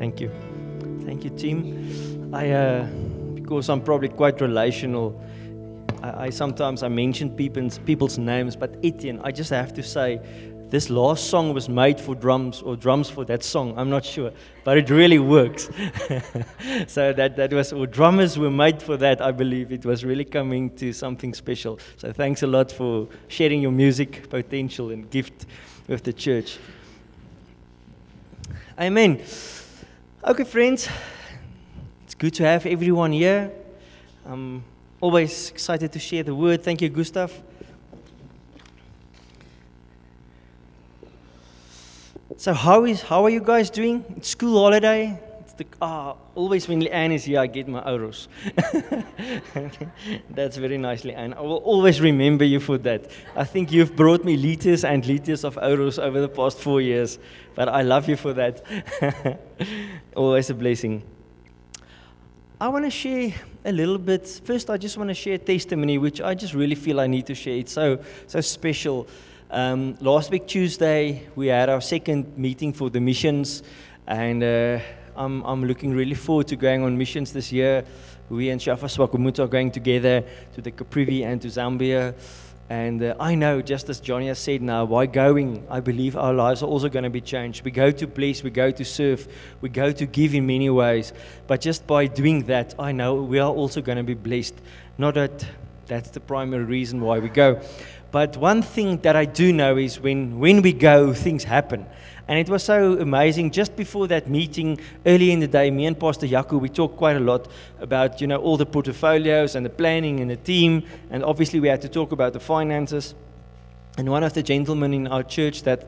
Thank you. Thank you, team. Because I'm probably quite relational, I sometimes mention people's names, but Etienne, I just have to say, this last song was made for drums, or drums for that song, I'm not sure, but it really works. So that was, or drummers were made for that, I believe. It was really coming to something special. So thanks a lot for sharing your music potential and gift with the church. Amen. Okay, friends, it's good to have everyone here. I'm always excited to share the word. Thank you, Gustav. So how are you guys doing? It's school holiday. It's always when Leanne is here, I get my euros. That's very nice, Leanne. I will always remember you for that. I think you've brought me liters and liters of euros over the past 4 years, but I love you for that. Always a blessing. I want to share a little bit. First, I just want to share a testimony, which I just really feel I need to share. It's so special. Last week, Tuesday, we had our second meeting for the missions, and I'm looking really forward to going on missions this year. We and Shafa Swakumut are going together to the Caprivi and to Zambia. And I know, just as Johnny has said now, by going, I believe our lives are also going to be changed. We go to bless, we go to serve, we go to give in many ways. But just by doing that, I know we are also going to be blessed. Not that that's the primary reason why we go. But one thing that I do know is when we go, things happen. And it was so amazing. Just before that meeting, early in the day, me and Pastor Yaku, we talked quite a lot about, all the portfolios and the planning and the team. And obviously we had to talk about the finances. And one of the gentlemen in our church that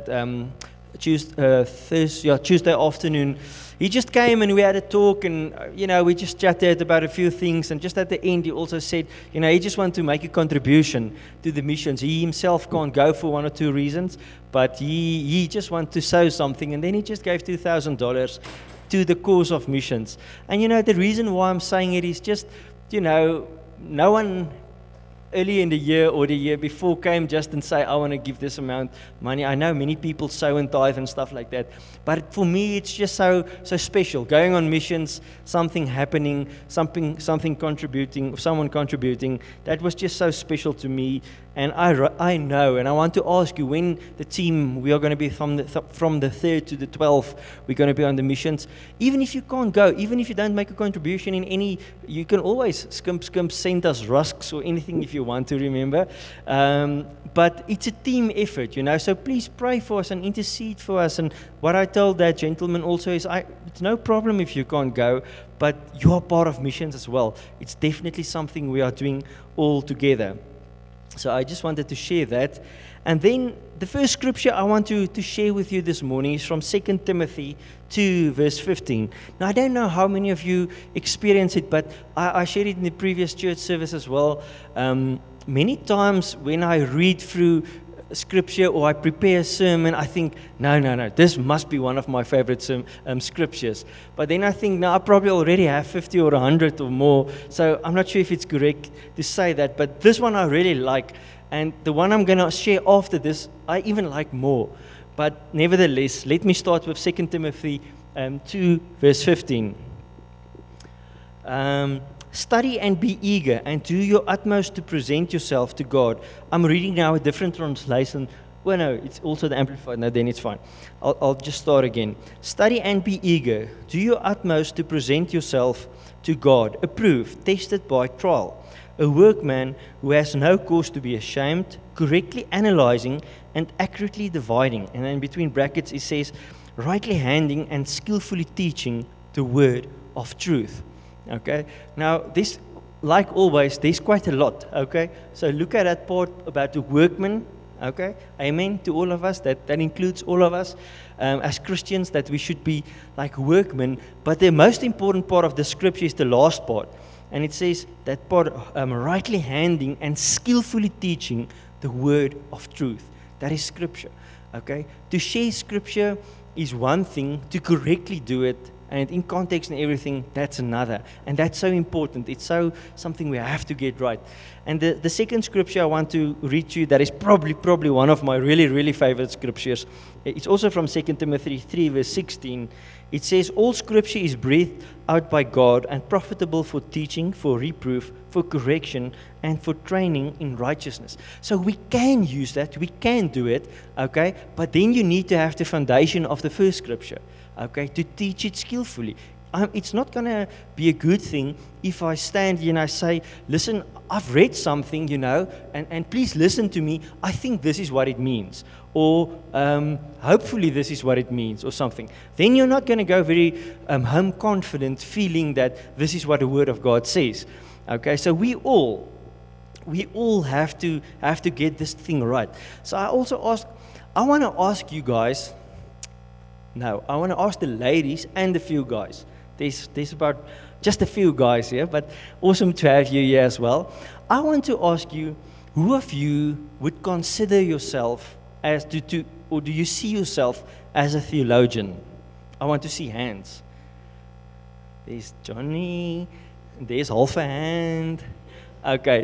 Tuesday afternoon, he just came and we had a talk, and we just chatted about a few things. And just at the end, he also said, he just wants to make a contribution to the missions. He himself can't go for 1 or 2 reasons, but he just wants to sow something. And then he just gave $2,000 to the cause of missions. And the reason why I'm saying it is just, no one early in the year or the year before came just and say, I want to give this amount of money. I know many people sow and tithe and stuff like that. But for me, it's just so special. Going on missions, something happening, something contributing, someone contributing. That was just so special to me. And I know, and I want to ask you, when the team, we are going to be from the 3rd to the 12th, we're going to be on the missions. Even if you can't go, even if you don't make a contribution in any, you can always skimp, send us rusks or anything if you want to, remember. But it's a team effort, so please pray for us and intercede for us. And what I told that gentleman also is, it's no problem if you can't go, but you are part of missions as well. It's definitely something we are doing all together. So I just wanted to share that. And then the first scripture I want to share with you this morning is from 2 Timothy 2, verse 15. Now, I don't know how many of you experience it, but I shared it in the previous church service as well. Many times when I read through scripture or I prepare a sermon, I think, no, this must be one of my favorite scriptures. But then I think, no, I probably already have 50 or 100 or more, so I'm not sure if it's correct to say that, but this one I really like, and the one I'm going to share after this, I even like more. But nevertheless, let me start with 2 Timothy 2, verse 15. Study and be eager, and do your utmost to present yourself to God. I'm reading now a different translation. Well, no, it's also the Amplified. No, then it's fine. I'll just start again. Study and be eager. Do your utmost to present yourself to God, approved, tested by trial. A workman who has no cause to be ashamed, correctly analyzing and accurately dividing. And then between brackets it says, rightly handling and skillfully teaching the word of truth. Okay, now this, like always, there's quite a lot, okay? So look at that part about the workman, okay? Amen to all of us, that includes all of us as Christians, that we should be like workmen. But the most important part of the scripture is the last part. And it says that part, rightly handling and skillfully teaching the word of truth. That is scripture, okay? To share scripture is one thing, to correctly do it, and in context and everything, that's another. And that's so important. It's something we have to get right. And the second scripture I want to read to you, that is probably one of my really, really favorite scriptures, It's also from 2 Timothy 3, verse 16. It says, all scripture is breathed out by God and profitable for teaching, for reproof, for correction, and for training in righteousness. So we can use that, we can do it, okay? But then you need to have the foundation of the first scripture, okay, to teach it skillfully. It's not going to be a good thing if I stand here and I say, listen, I've read something, and please listen to me. I think this is what it means. Or hopefully this is what it means or something. Then you're not going to go very home confident feeling that this is what the Word of God says. Okay, so we all have to get this thing right. So I want to ask you guys, I want to ask the ladies and the few guys. There's about just a few guys here, but awesome to have you here as well. I want to ask you, who of you would consider yourself or do you see yourself as a theologian? I want to see hands. There's Johnny, there's half a hand. Okay,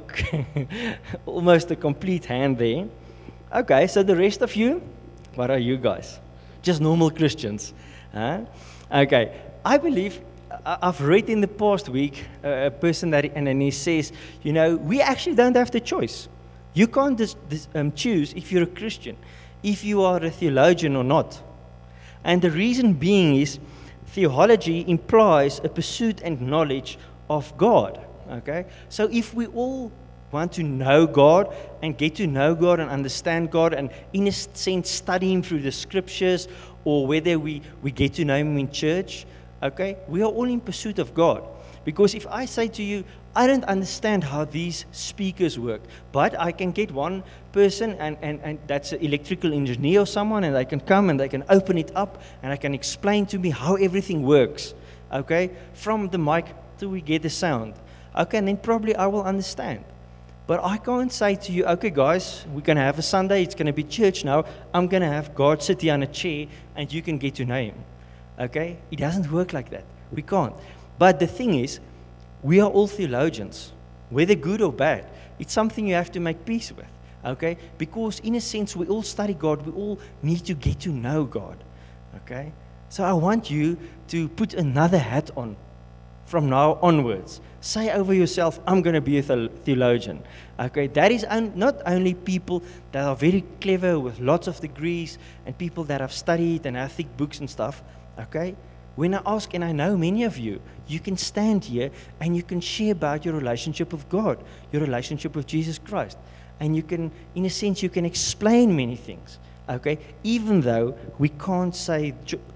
almost a complete hand there. Okay, so the rest of you, what are you guys? Just normal Christians. Huh? Okay, I believe, I've read in the past week a person and he says, we actually don't have the choice. You can't choose if you're a Christian, if you are a theologian or not. And the reason being is, theology implies a pursuit and knowledge of God. Okay? So if we all want to know God and get to know God and understand God and in a sense study Him through the scriptures, or whether we get to know Him in church, okay, we are all in pursuit of God. Because if I say to you, I don't understand how these speakers work, but I can get one person and that's an electrical engineer or someone, and they can come and they can open it up and they can explain to me how everything works, okay, from the mic till we get the sound. Okay, and then probably I will understand. But I can't say to you, okay guys, we're going to have a Sunday, it's going to be church now, I'm going to have God sit here on a chair and you can get to know Him. Okay? It doesn't work like that. We can't. But the thing is, we are all theologians, whether good or bad. It's something you have to make peace with. Okay? Because in a sense, we all study God, we all need to get to know God. Okay? So I want you to put another hat on from now onwards. Say over yourself, I'm going to be a theologian. Okay, that is not only people that are very clever with lots of degrees and people that have studied and have thick books and stuff. Okay, when I ask, and I know many of you, you can stand here and you can share about your relationship with God, your relationship with Jesus Christ. And you can, in a sense, you can explain many things. Okay, even though we can't see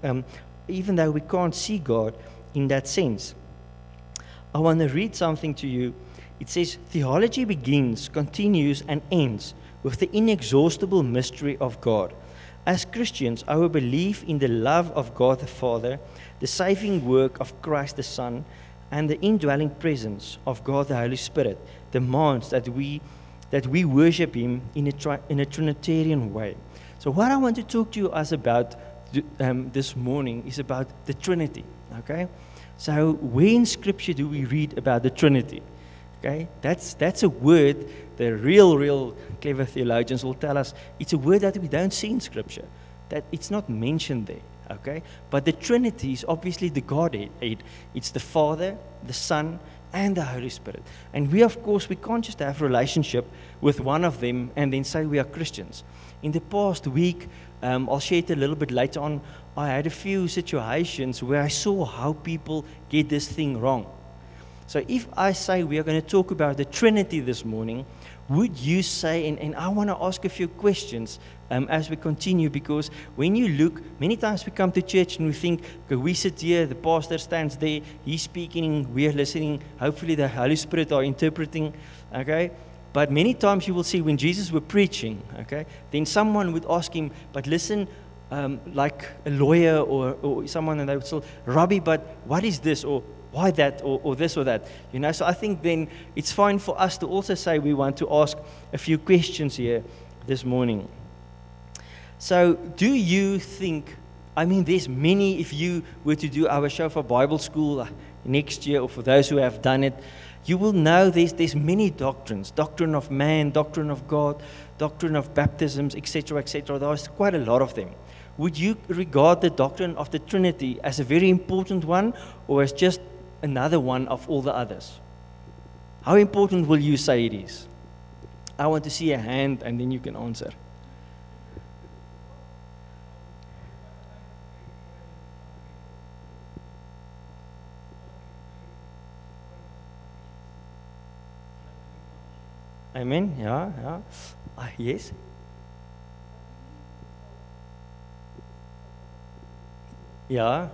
God in that sense. I want to read something to you. It says, theology begins, continues, and ends with the inexhaustible mystery of God. As Christians, our belief in the love of God the Father, the saving work of Christ the Son, and the indwelling presence of God the Holy Spirit demands that we worship Him in a Trinitarian way. So what I want to talk to you about this morning is about the Trinity. Okay? So where in Scripture do we read about the Trinity? Okay, that's a word the real clever theologians will tell us it's a word that we don't see in Scripture, that it's not mentioned there. Okay, but the Trinity is obviously the Godhead. It's the Father, the Son, and the Holy Spirit. And we, of course, we can't just have a relationship with one of them and then say we are Christians. In the past week, I'll share it a little bit later on, I had a few situations where I saw how people get this thing wrong. So if I say we are going to talk about the Trinity this morning, would you say, and I want to ask a few questions as we continue, because when you look, many times we come to church and we think, okay, we sit here, the pastor stands there, he's speaking, we are listening, hopefully the Holy Spirit are interpreting, okay? But many times you will see when Jesus was preaching, okay, then someone would ask him, but listen, like a lawyer or someone, and they would say, Rabbi, but what is this, or why that, or this or that? You know, so I think then it's fine for us to also say we want to ask a few questions here this morning. So do you think, I mean, there's many, if you were to do our show for Bible school next year, or for those who have done it, you will know there's many doctrines, doctrine of man, doctrine of God, doctrine of baptisms, etc., etc. There's quite a lot of them. Would you regard the doctrine of the Trinity as a very important one, or as just another one of all the others? How important will you say it is? I want to see a hand, and then you can answer. Amen. Yeah. Yes. Yeah.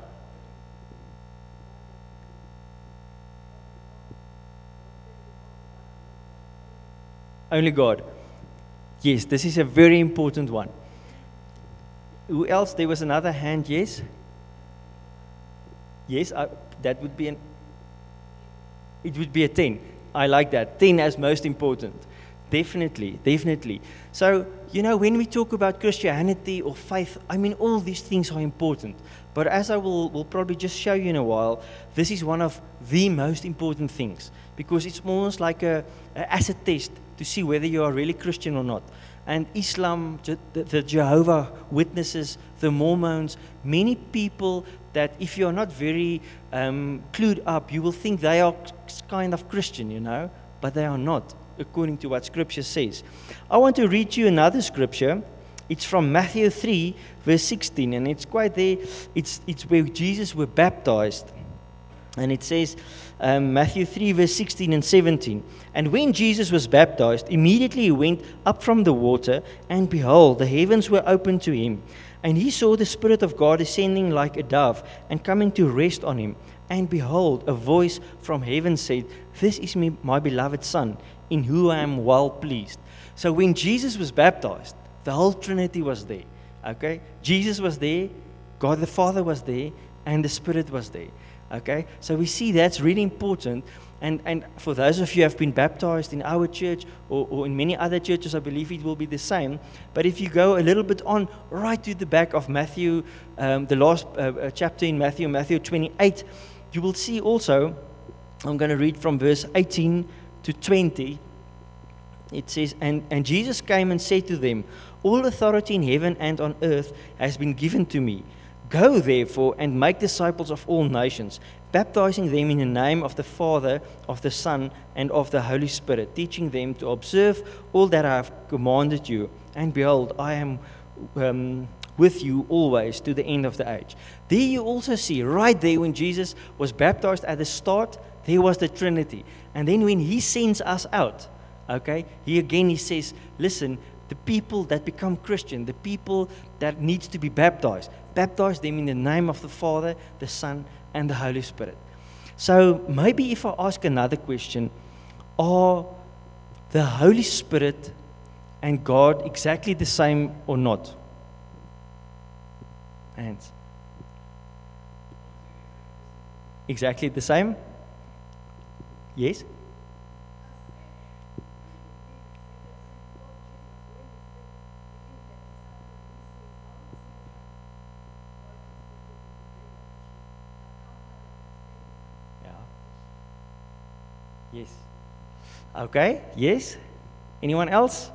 Only God. Yes, this is a very important one. Who else? There was another hand, yes? Yes, that would be it would be a 10. I like that. 10 as most important. Definitely. So, when we talk about Christianity or faith, I mean, all these things are important. But as I will probably just show you in a while, this is one of the most important things, because it's almost like a acid test to see whether you are really Christian or not. And Islam, the Jehovah Witnesses, the Mormons, many people that if you're not very clued up, you will think they are kind of Christian, but they are not, according to what Scripture says. I want to read you another Scripture. It's from Matthew 3, verse 16, and it's quite there. It's where Jesus was baptized. And it says, Matthew 3, verse 16 and 17, "And when Jesus was baptized, immediately he went up from the water, and behold, the heavens were opened to him. And he saw the Spirit of God descending like a dove, and coming to rest on him. And behold, a voice from heaven said, 'This is my beloved Son, in whom I am well pleased.'" So when Jesus was baptized, the whole Trinity was there. Okay? Jesus was there, God the Father was there, and the Spirit was there. Okay? So we see that's really important. And for those of you who have been baptized in our church or in many other churches, I believe it will be the same. But if you go a little bit on, right to the back of Matthew, the last chapter in Matthew 28, you will see also, I'm going to read from verse 18 to 20. It says, and Jesus came and said to them, "All authority in heaven and on earth has been given to me. Go therefore and make disciples of all nations, baptizing them in the name of the Father, of the Son, and of the Holy Spirit, teaching them to observe all that I have commanded you. And behold, I am with you always to the end of the age." There you also see, right there when Jesus was baptized at the start, there was the Trinity. And then when he sends us out, okay, he says, listen, the people that become Christian, the people that needs to be baptize them in the name of the Father, the Son, and the Holy Spirit. So maybe if I ask another question, are the Holy Spirit and God exactly the same or not? Hands. Exactly the same? Yes? Yes. Okay. Yes. Anyone else?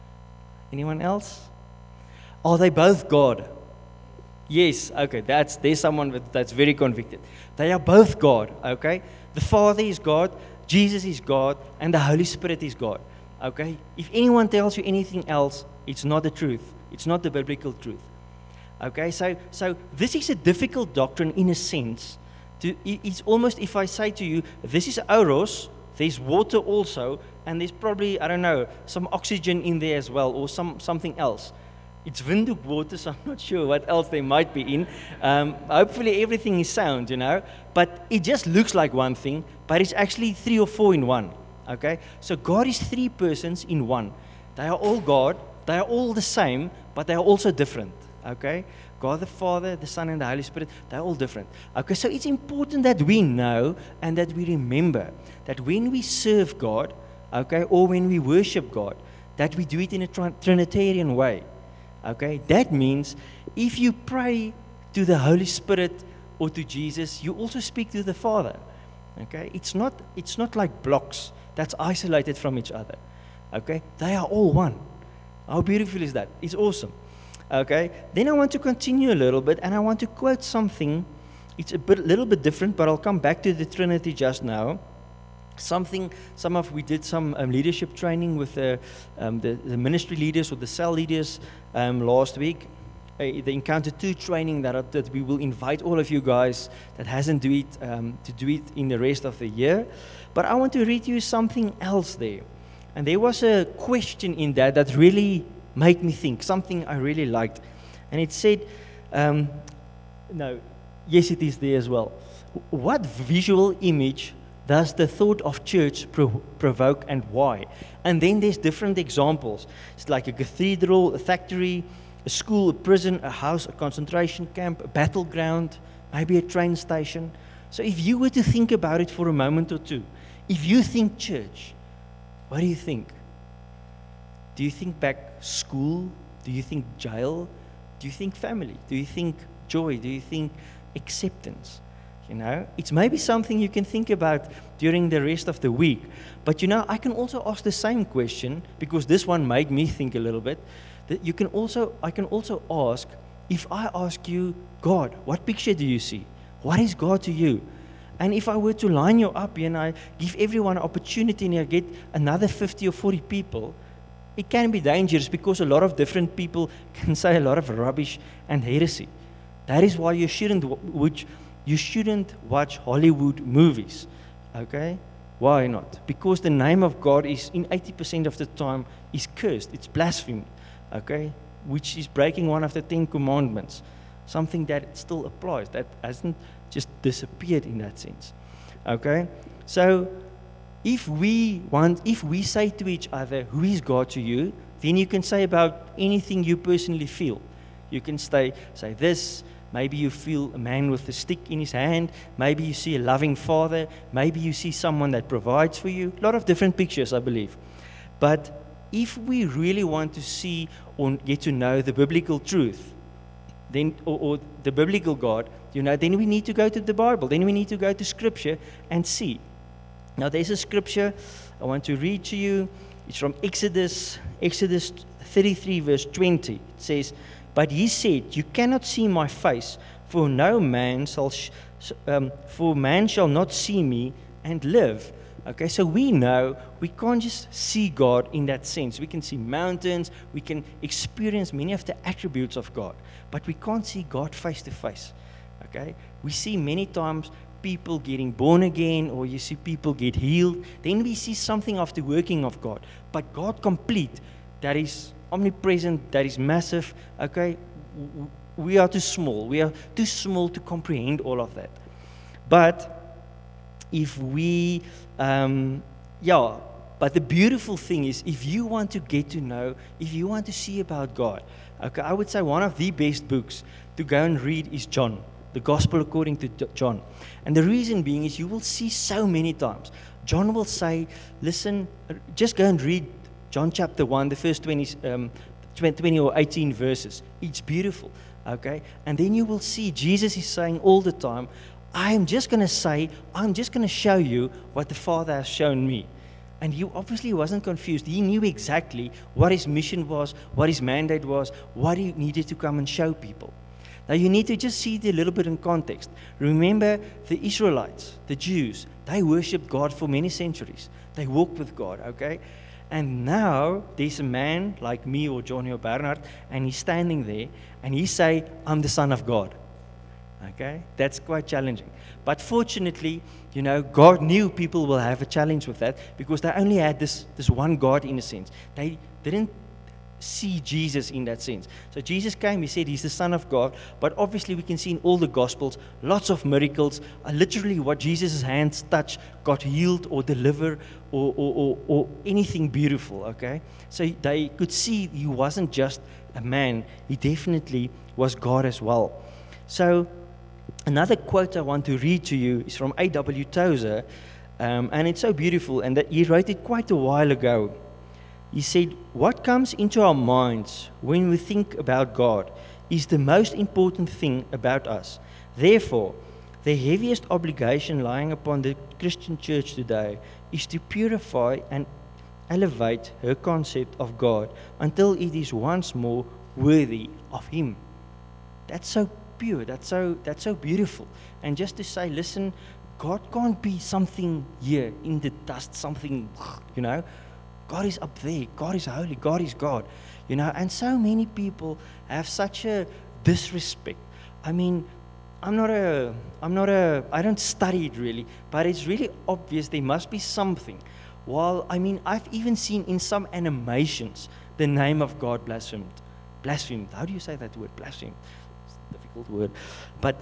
Are they both God? Yes. Okay. There's someone that's very convicted. They are both God. Okay. The Father is God, Jesus is God, and the Holy Spirit is God. Okay. If anyone tells you anything else, it's not the truth. It's not the biblical truth. Okay. So this is a difficult doctrine in a sense. It's almost, if I say to you, this is Oros. There's water also, and there's probably, I don't know, some oxygen in there as well, or something else. It's Windhoek water, so I'm not sure what else there might be in. Hopefully everything is sound, But it just looks like one thing, but it's actually 3 or 4 in one. Okay? So God is 3 persons in one. They are all God. They are all the same, but they are also different. Okay? God the Father, the Son, and the Holy Spirit, they're all different. Okay, so it's important that we know and that we remember that when we serve God, okay, or when we worship God, that we do it in a Trinitarian way. Okay, that means if you pray to the Holy Spirit or to Jesus, you also speak to the Father. Okay, it's not like blocks that's isolated from each other. Okay, they are all one. How beautiful is that? It's awesome. Okay, then I want to continue a little bit, and I want to quote something. It's little bit different, but I'll come back to the Trinity just now. We did some leadership training with the ministry leaders or the cell leaders last week. The Encounter 2 training that we will invite all of you guys that hasn't do it to do it in the rest of the year. But I want to read you something else there. And there was a question in that really made me think, something I really liked. And it said, yes, it is there as well. What visual image does the thought of church provoke, and why? And then there's different examples. It's like a cathedral, a factory, a school, a prison, a house, a concentration camp, a battleground, maybe a train station. So if you were to think about it for a moment or two, if you think church, what do you think? Do you think back school? Do you think jail? Do you think family? Do you think joy? Do you think acceptance? You know, it's maybe something you can think about during the rest of the week. But you know, I can also ask the same question, because this one made me think a little bit. That I can also ask, if I ask you, God, what picture do you see? What is God to you? And if I were to line you up and I give everyone an opportunity and I get another 50 or 40 people, it can be dangerous, because a lot of different people can say a lot of rubbish and heresy. That is why you shouldn't watch Hollywood movies. Okay? Why not? Because the name of God is, in 80% of the time, is cursed. It's blasphemy. Okay? Which is breaking one of the 10 commandments. Something that still applies. That hasn't just disappeared in that sense. Okay? So, if we say to each other, who is God to you, then you can say about anything you personally feel. You can say this. Maybe you feel a man with a stick in his hand. Maybe you see a loving father. Maybe you see someone that provides for you. A lot of different pictures, I believe. But if we really want to see or get to know the biblical truth, then or the biblical God, you know, then we need to go to the Bible. Then we need to go to Scripture and see. Now, there's a scripture I want to read to you. It's from Exodus 33, verse 20. It says, "But he said, you cannot see my face, for man shall not see me and live." Okay, so we know we can't just see God in that sense. We can see mountains, we can experience many of the attributes of God, but we can't see God face to face. Okay, we see many times people getting born again, or you see people get healed. Then we see something of the working of God. But God complete, that is omnipresent, that is massive. Okay, we are too small. We are too small to comprehend all of that. But if we, but the beautiful thing is, if you want to get to know, if you want to see about God, okay, I would say one of the best books to go and read is John. The Gospel according to John. And the reason being is you will see so many times. John will say, listen, just go and read John chapter 1, the first 20 or 18 verses. It's beautiful. Okay? And then you will see Jesus is saying all the time, I'm just going to show you what the Father has shown me. And he obviously wasn't confused. He knew exactly what his mission was, what his mandate was, what he needed to come and show people. Now, you need to just see it a little bit in context. Remember, the Israelites, the Jews, they worshipped God for many centuries. They walked with God, okay? And now, there's a man like me or Johnny or Bernard, and he's standing there, and he say, I'm the Son of God. Okay? That's quite challenging. But fortunately, you know, God knew people will have a challenge with that, because they only had this one God in a sense. They didn't see Jesus in that sense. So Jesus came, he said he's the Son of God, but obviously we can see in all the Gospels, lots of miracles, literally what Jesus' hands touched got healed or delivered or anything beautiful, okay? So they could see he wasn't just a man, he definitely was God as well. So another quote I want to read to you is from A.W. Tozer, and it's so beautiful, and that he wrote it quite a while ago. He said, what comes into our minds when we think about God is the most important thing about us. Therefore, the heaviest obligation lying upon the Christian church today is to purify and elevate her concept of God until it is once more worthy of Him. That's so pure, that's so beautiful. And just to say, listen, God can't be something here in the dust, something, God is up there, God is holy, God is God, and so many people have such a disrespect. I mean, I don't study it really, but it's really obvious there must be something. I've even seen in some animations the name of God blasphemed. Blasphemed. How do you say that word? Blasphemed. It's a difficult word. But,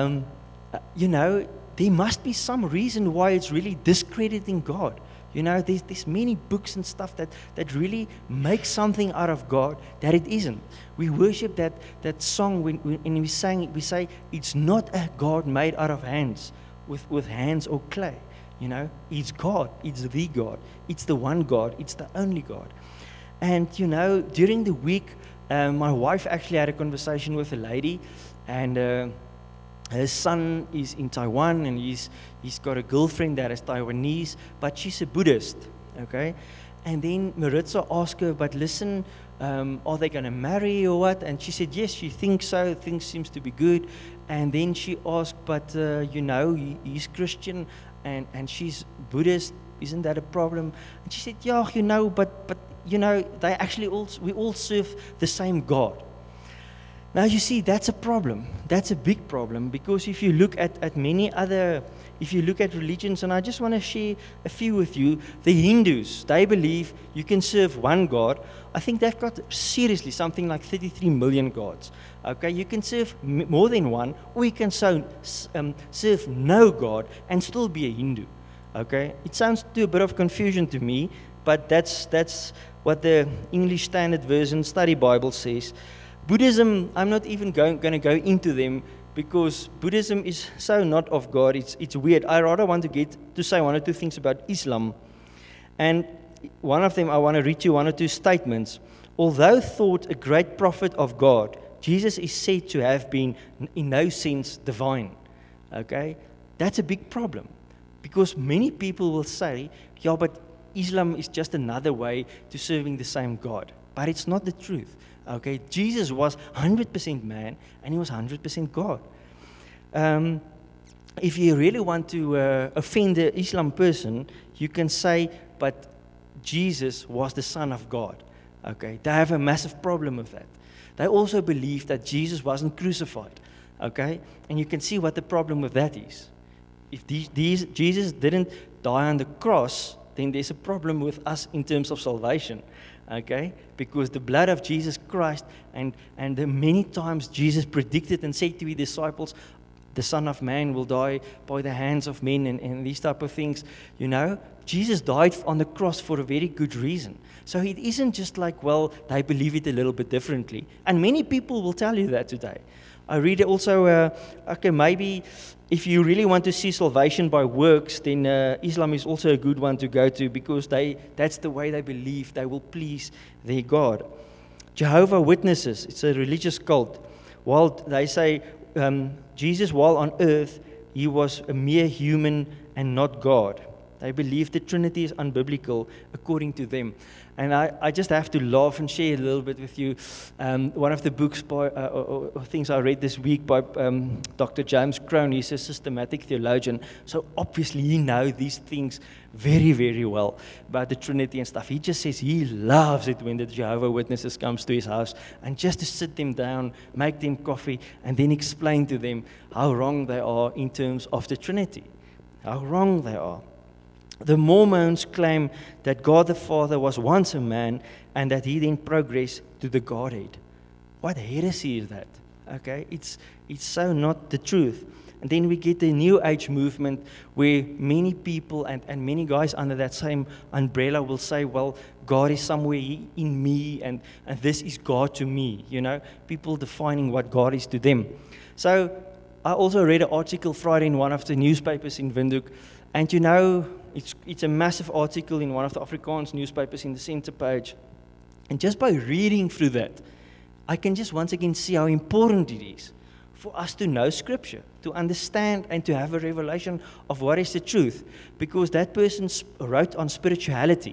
there must be some reason why it's really discrediting God. There's many books and stuff that really make something out of God that it isn't. We worship that song when we say it's not a God made out of hands, with hands or clay. It's God. It's the God. It's the one God. It's the only God. And, during the week, my wife actually had a conversation with a lady, and her son is in Taiwan, and he's got a girlfriend that is Taiwanese, but she's a Buddhist, okay? And then Maritza asked her, but listen, are they going to marry or what? And she said, yes, she thinks so, things seems to be good. And then she asked, but, he's Christian, and she's Buddhist, isn't that a problem? And she said, yeah, but they actually we all serve the same God. Now, you see, that's a problem. That's a big problem, because if you look at if you look at religions, and I just want to share a few with you, the Hindus, they believe you can serve one God. I think they've got seriously something like 33 million gods. Okay, you can serve more than one, or you can serve no God and still be a Hindu. Okay, it sounds to a bit of confusion to me, but that's what the English Standard Version Study Bible says. Buddhism, I'm not even going to go into them, because Buddhism is so not of God. It's weird. I rather want to say one or two things about Islam. And one of them, I want to read you one or two statements. Although thought a great prophet of God, Jesus is said to have been in no sense divine. Okay? That's a big problem, because many people will say, yeah, but Islam is just another way to serving the same God. But it's not the truth. Okay, Jesus was 100% man, and He was 100% God. If you really want to offend the Islam person, you can say, but Jesus was the Son of God. Okay, they have a massive problem with that. They also believe that Jesus wasn't crucified. Okay, and you can see what the problem with that is. If Jesus didn't die on the cross, then there's a problem with us in terms of salvation. Okay, because the blood of Jesus Christ, and the many times Jesus predicted and said to His disciples, the Son of Man will die by the hands of men, and these type of things. Jesus died on the cross for a very good reason. So it isn't just like, well, they believe it a little bit differently. And many people will tell you that today. I read also, maybe if you really want to see salvation by works, then Islam is also a good one to go to, because that's the way they believe they will please their God. Jehovah's Witnesses, it's a religious cult. While they say Jesus, while on earth, He was a mere human and not God. They believe the Trinity is unbiblical according to them. And I just have to laugh and share a little bit with you. One of the books or things I read this week by Dr. James Crone. He's a systematic theologian. So obviously he knows these things very, very well about the Trinity and stuff. He just says he loves it when the Jehovah's Witnesses comes to his house, and just to sit them down, make them coffee, and then explain to them how wrong they are in terms of the Trinity. How wrong they are. The Mormons claim that God the Father was once a man, and that He then progressed to the Godhead. What heresy is that? Okay, it's so not the truth. And then we get the New Age movement, where many people and many guys under that same umbrella will say, well, God is somewhere in me, and this is God to me. People defining what God is to them. So I also read an article Friday in one of the newspapers in Windhoek, and it's a massive article in one of the Afrikaans newspapers in the center page. And just by reading through that, I can just once again see how important it is for us to know Scripture, to understand and to have a revelation of what is the truth. Because that person wrote on spirituality.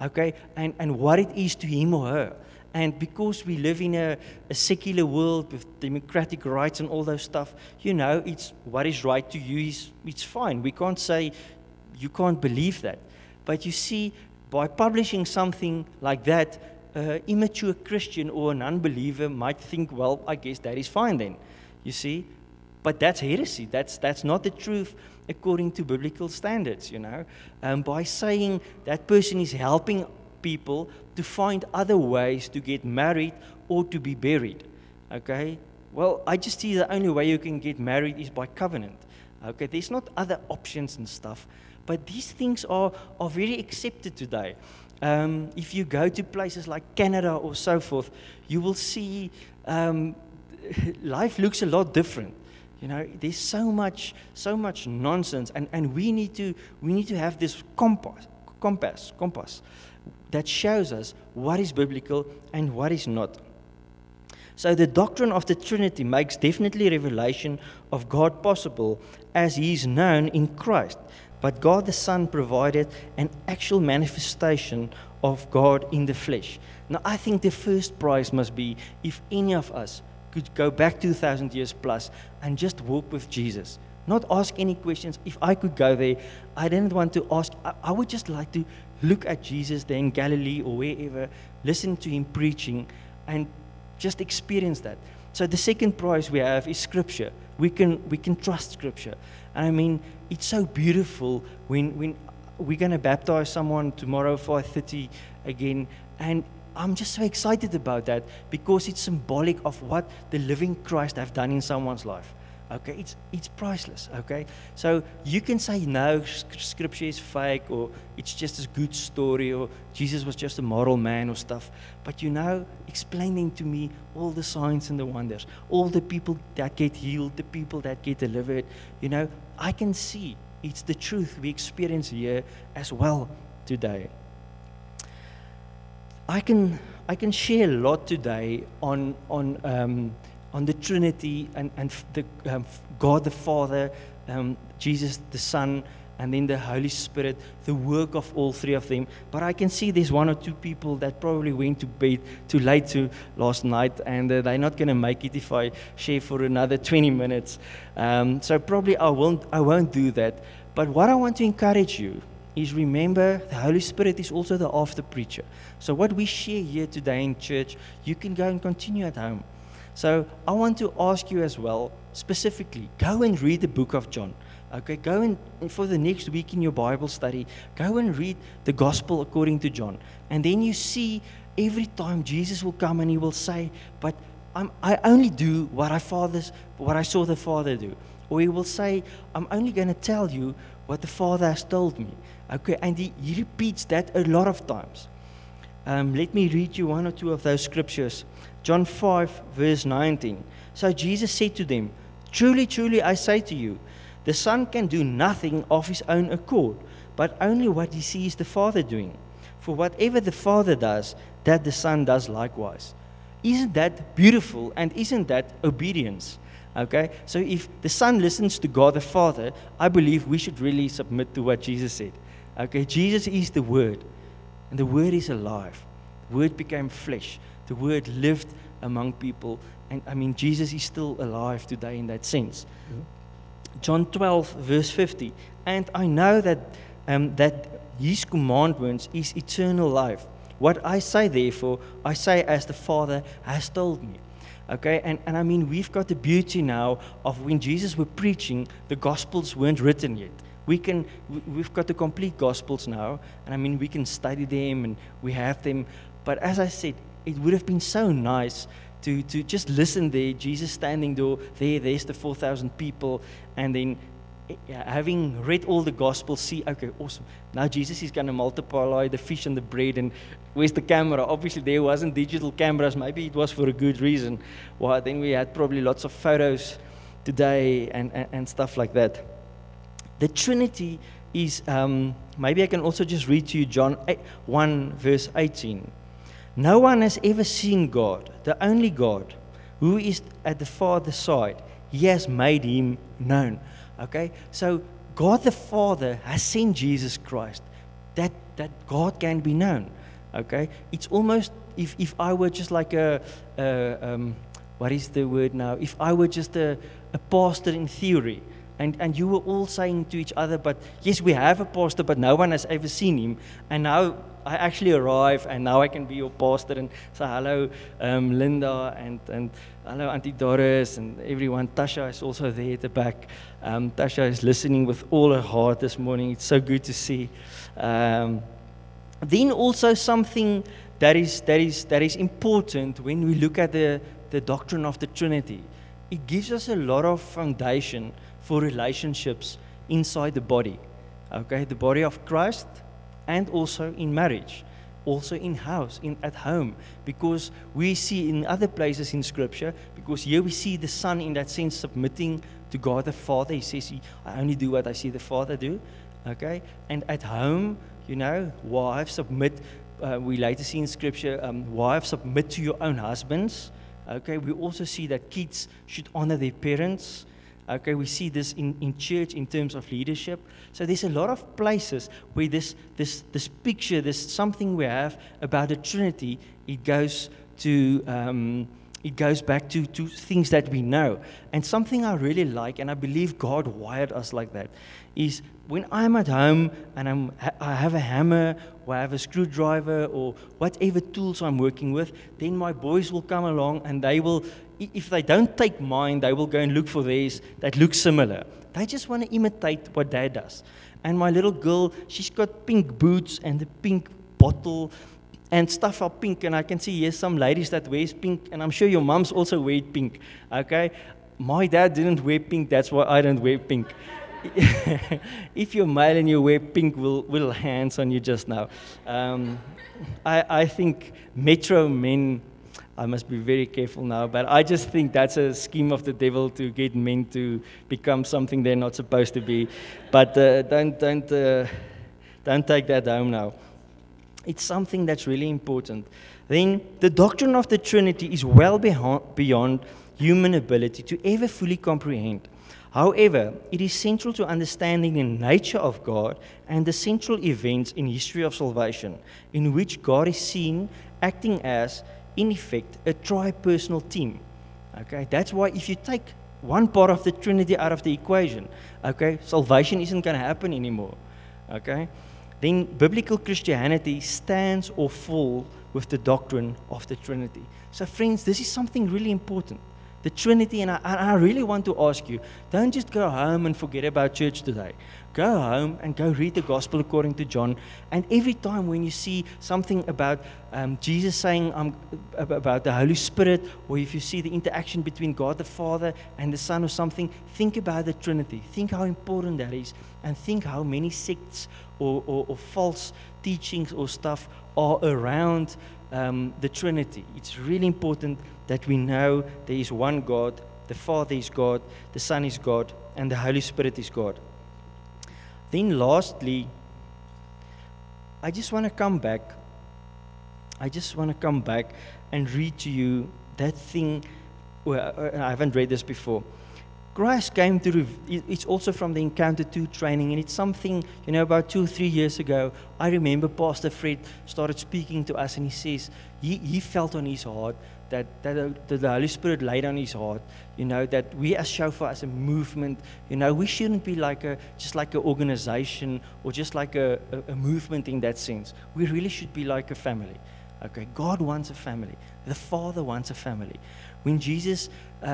okay, and what it is to him or her. And because we live in a secular world with democratic rights and all those stuff, it's what is right to you it's fine. We can't say you can't believe that. But you see, by publishing something like that, an immature Christian or an unbeliever might think, well, I guess that is fine then, you see. But that's heresy. That's not the truth according to biblical standards, By saying that person is helping people to find other ways to get married or to be buried, okay? Well, I just see the only way you can get married is by covenant, okay? There's not other options and stuff. But these things are very accepted today. If you go to places like Canada or so forth, you will see life looks a lot different. There's so much nonsense, and we need to have this compass that shows us what is biblical and what is not. So the doctrine of the Trinity makes definitely revelation of God possible as He is known in Christ. But God the Son provided an actual manifestation of God in the flesh. Now, I think the first prize must be if any of us could go back 2,000 years plus and just walk with Jesus. Not ask any questions. If I could go there, I didn't want to ask. I would just like to look at Jesus there in Galilee or wherever, listen to Him preaching, and just experience that. So the second prize we have is Scripture. We can trust Scripture. And I mean, it's so beautiful when we're going to baptize someone tomorrow 5:30 again, and I'm just so excited about that because it's symbolic of what the living Christ have done in someone's life. Okay, it's priceless. Okay, so you can say no, Scripture is fake, or it's just a good story, or Jesus was just a moral man or stuff. But explaining to me all the signs and the wonders, all the people that get healed, the people that get delivered, I can see it's the truth we experience here as well today. I can share a lot today on the Trinity and the God the Father, Jesus the Son, and then the Holy Spirit, the work of all three of them. But I can see there's one or two people that probably went to bed too late last night, and they're not going to make it if I share for another 20 minutes. So probably I won't do that. But what I want to encourage you is, remember, the Holy Spirit is also the after preacher. So what we share here today in church, you can go and continue at home. So I want to ask you as well, specifically, go and read the book of John. Okay, go and for the next week in your Bible study, go and read the Gospel according to John. And then you see every time Jesus will come and He will say, but I only do what I saw the Father do. Or He will say, I'm only going to tell you what the Father has told me. Okay, and he repeats that a lot of times. Let me read you one or two of those scriptures. John 5, verse 19. So Jesus said to them, truly, truly, I say to you, the Son can do nothing of His own accord, but only what He sees the Father doing. For whatever the Father does, that the Son does likewise. Isn't that beautiful, and isn't that obedience? Okay, so if the Son listens to God the Father, I believe we should really submit to what Jesus said. Okay, Jesus is the Word, and the Word is alive. The Word became flesh. The Word lived among people, and I mean, Jesus is still alive today in that sense. Mm-hmm. John 12, verse 50. And I know that His commandments is eternal life. What I say, therefore, I say as the Father has told me. Okay, and I mean, we've got the beauty now of when Jesus was preaching, the Gospels weren't written yet. We've got the complete Gospels now, and I mean, we can study them and we have them. But as I said, it would have been so nice to just listen there, Jesus standing there's the 4,000 people, and then having read all the Gospels, see, okay, awesome. Now Jesus is going to multiply the fish and the bread, and where's the camera? Obviously there wasn't digital cameras. Maybe it was for a good reason. Well, then we had probably lots of photos today and stuff like that. The Trinity is, maybe I can also just read to you John 1, verse 18. No one has ever seen God, the only God, who is at the Father's side. He has made Him known. Okay, so God the Father has sent Jesus Christ that God can be known. Okay, it's almost if I were just like what is the word now? If I were just a pastor in theory, and you were all saying to each other, but yes, we have a pastor, but no one has ever seen him, and now I actually arrive, and now I can be your pastor and say hello, Linda, and hello, Auntie Doris, and everyone. Tasha is also there at the back. Tasha is listening with all her heart this morning. It's so good to see. Then also something that is important when we look at the doctrine of the Trinity. It gives us a lot of foundation for relationships inside the body. Okay, the body of Christ, and also in marriage, also in house, at home, because we see in other places in Scripture, because here we see the Son in that sense submitting to God the Father. He says, I only do what I see the Father do. Okay, and at home, wives submit. We later see in Scripture, wives submit to your own husbands. Okay, we also see that kids should honor their parents. Okay, we see this in church in terms of leadership. So there's a lot of places where this picture, this something we have about the Trinity, it goes back to things that we know. And something I really like, and I believe God wired us like that, is when I'm at home and I have a hammer or I have a screwdriver or whatever tools I'm working with, then my boys will come along and they will, if they don't take mine, they will go and look for theirs that look similar. They just want to imitate what Dad does. And my little girl, she's got pink boots and a pink bottle and stuff are pink. And I can see here's some ladies that wears pink, and I'm sure your moms also wear pink. Okay, my dad didn't wear pink, that's why I don't wear pink. If you're male and you wear pink, we'll hands on you just now. I think metro men, I must be very careful now, but I just think that's a scheme of the devil to get men to become something they're not supposed to be. But don't take that home now. It's something that's really important. Then the doctrine of the Trinity is well beyond human ability to ever fully comprehend. However, it is central to understanding the nature of God and the central events in history of salvation, in which God is seen acting as, in effect, a tri-personal team. Okay, that's why if you take one part of the Trinity out of the equation, okay, salvation isn't going to happen anymore. Okay, then biblical Christianity stands or falls with the doctrine of the Trinity. So, friends, this is something really important. The Trinity, and I really want to ask you, don't just go home and forget about church today. Go home and go read the Gospel according to John. And every time when you see something about Jesus saying about the Holy Spirit, or if you see the interaction between God the Father and the Son or something, think about the Trinity. Think how important that is, and think how many sects or false teachings or stuff are around the Trinity. It's really important that we know there is one God, the Father is God, the Son is God, and the Holy Spirit is God. Then lastly, I just want to come back and read to you that thing. Well, I haven't read this before. Christ came to, it's also from the Encounter 2 training, and it's something, about 2 or 3 years ago, I remember Pastor Fred started speaking to us, and he says, he felt on his heart that the Holy Spirit laid on his heart, that we as Shofar, as a movement, we shouldn't be just like an organization or just like a movement in that sense. We really should be like a family. Okay, God wants a family. The Father wants a family. When Jesus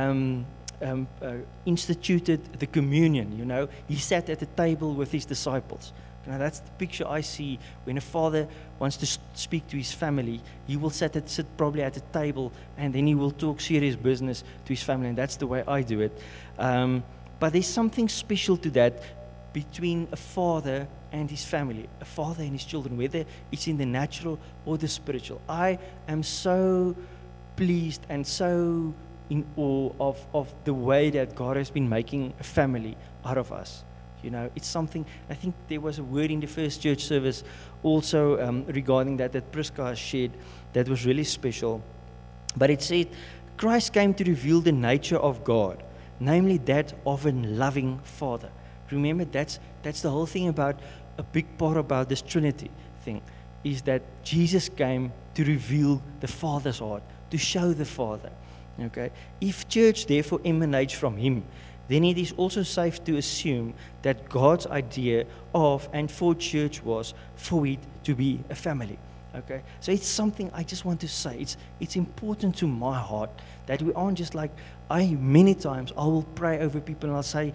instituted the communion, he sat at the table with his disciples. Now that's the picture I see when a father wants to speak to his family. He will sit probably at a table, and then he will talk serious business to his family, and that's the way I do it. But there's something special to that between a father and his family, a father and his children, whether it's in the natural or the spiritual. I am so pleased and so in awe of the way that God has been making a family out of us. It's something, I think there was a word in the first church service also regarding that Prisca shared that was really special. But it said, Christ came to reveal the nature of God, namely that of a loving Father. Remember, that's the whole thing about a big part about this Trinity thing is that Jesus came to reveal the Father's heart, to show the Father. Okay? If church therefore emanates from Him, then it is also safe to assume that God's idea of and for church was for it to be a family. Okay? So it's something I just want to say. It's important to my heart that we aren't just like, many times I will pray over people and I'll say,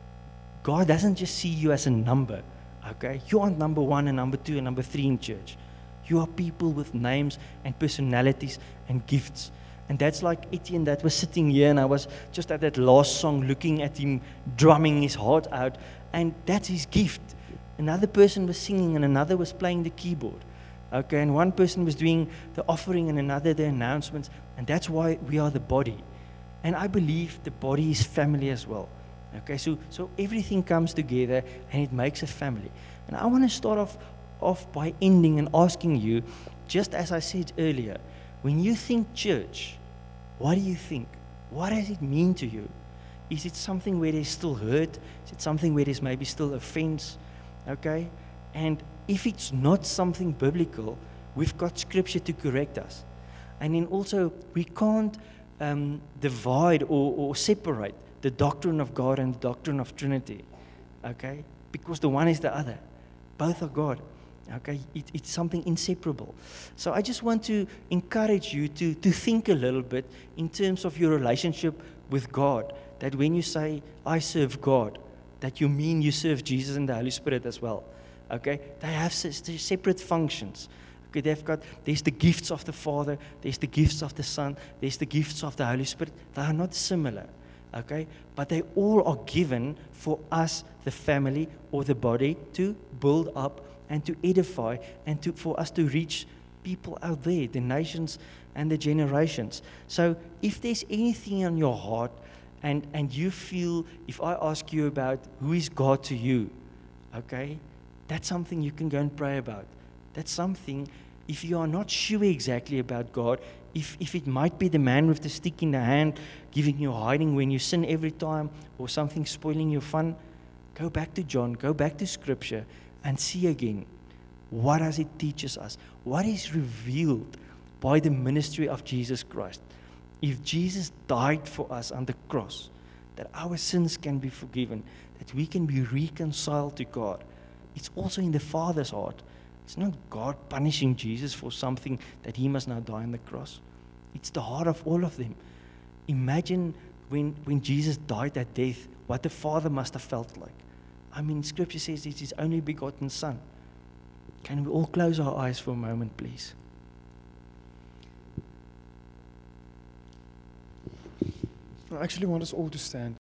God doesn't just see you as a number. Okay? You aren't number 1 and number 2 and number 3 in church. You are people with names and personalities and gifts. And that's like Etienne that was sitting here, and I was just at that last song looking at him drumming his heart out, and that's his gift. Another person was singing and another was playing the keyboard. Okay, and one person was doing the offering and another the announcements, and that's why we are the body. And I believe the body is family as well. Okay, so everything comes together and it makes a family. And I want to start off by ending and asking you, just as I said earlier, when you think church, what do you think? What does it mean to you? Is it something where there's still hurt? Is it something where there's maybe still offense? Okay? And if it's not something biblical, we've got scripture to correct us. And then also, we can't divide or separate the doctrine of God and the doctrine of Trinity. Okay? Because the one is the other. Both are God. Okay, it's something inseparable. So I just want to encourage you to think a little bit in terms of your relationship with God. That when you say, I serve God, that you mean you serve Jesus and the Holy Spirit as well. Okay, they have separate functions. Okay, there's the gifts of the Father, there's the gifts of the Son, there's the gifts of the Holy Spirit. They are not similar. Okay, but they all are given for us, the family or the body, to build up and to edify, and for us to reach people out there, the nations and the generations. So if there's anything on your heart, and you feel, if I ask you about who is God to you, okay, that's something you can go and pray about. That's something, if you are not sure exactly about God, if it might be the man with the stick in the hand, giving you hiding when you sin every time, or something spoiling your fun, go back to John, go back to Scripture, and see again, what does it teach us? What is revealed by the ministry of Jesus Christ? If Jesus died for us on the cross, that our sins can be forgiven, that we can be reconciled to God, it's also in the Father's heart. It's not God punishing Jesus for something that He must now die on the cross. It's the heart of all of them. Imagine when Jesus died at death, what the Father must have felt like. I mean, Scripture says it's His only begotten Son. Can we all close our eyes for a moment, please? I actually want us all to stand.